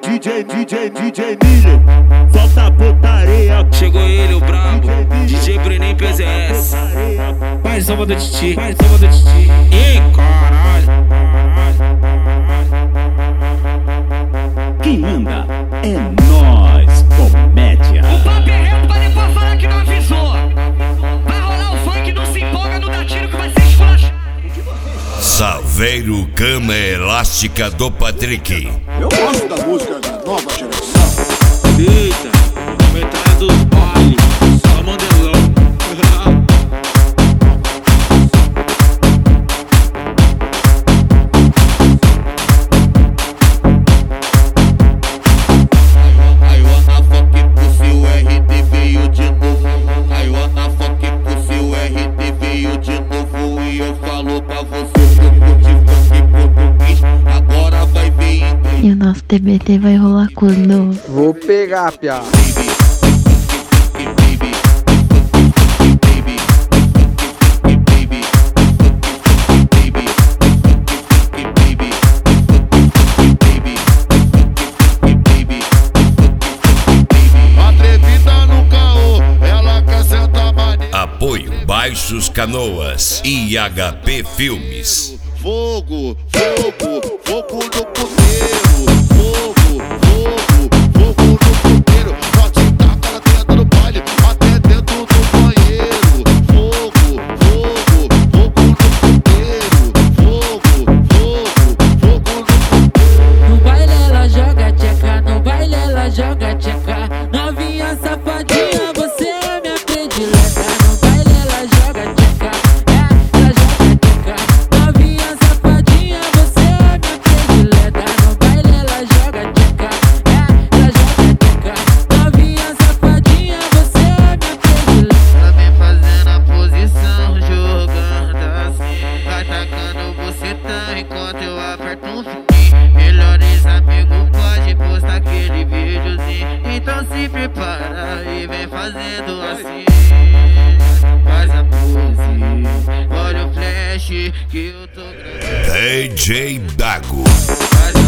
DJ Nilo, solta a putaria. Chegou ele, o brabo, DJ Brenin PZS. Pai salva do Titi, pai salva do Titi. Ih, caralho. Quem manda é nós, comédia. O papo é reto pra depois falar que não avisou. Vai rolar o funk, não se empolga, não dá tiro que vai ser esculachado. Saveiro Cama Elástica do Patrick. Eu gosto da música da nova geração. Eita, metade dos baile, só mandelão. I wanna fuck pussy, o RD veio de novo. I wanna fuck pussy, o RD veio de novo. E eu falo pra você que eu curti funk português, agora vai ver inglês. E o nosso TBT vai rolar quando? Vou pegar, piá. Atrevida no caô, ela quer sentar maneiro. Apoio Baixos Canoas e HP Filmes. Fogo, fogo, fogo no puteiro. Fogo, fogo, fogo no puteiro. Pode tacar na tenda do baile, até dentro do banheiro. Fogo, fogo, fogo no puteiro. Fogo, fogo, fogo no puteiro. No baile ela joga tcheca, no baile ela joga tcheca. Novinha safadinha, você é minha predileta. No baile ela joga tcheca, ela joga tcheca. Novinha safadinha, você é minha predileta. No baile ela joga tcheca, ela joga tcheca. Novinha safadinha, você é minha predileta. Ela vem fazendo a posição, jogando assim. Vai tacando bucetão enquanto eu aperto um fininho. Melhores amigos pode postar aquele videozinho. Então se prepara e vem fazendo assim. Faz a pose, olha o flash que eu tô gravando. DJ Dago. Faz a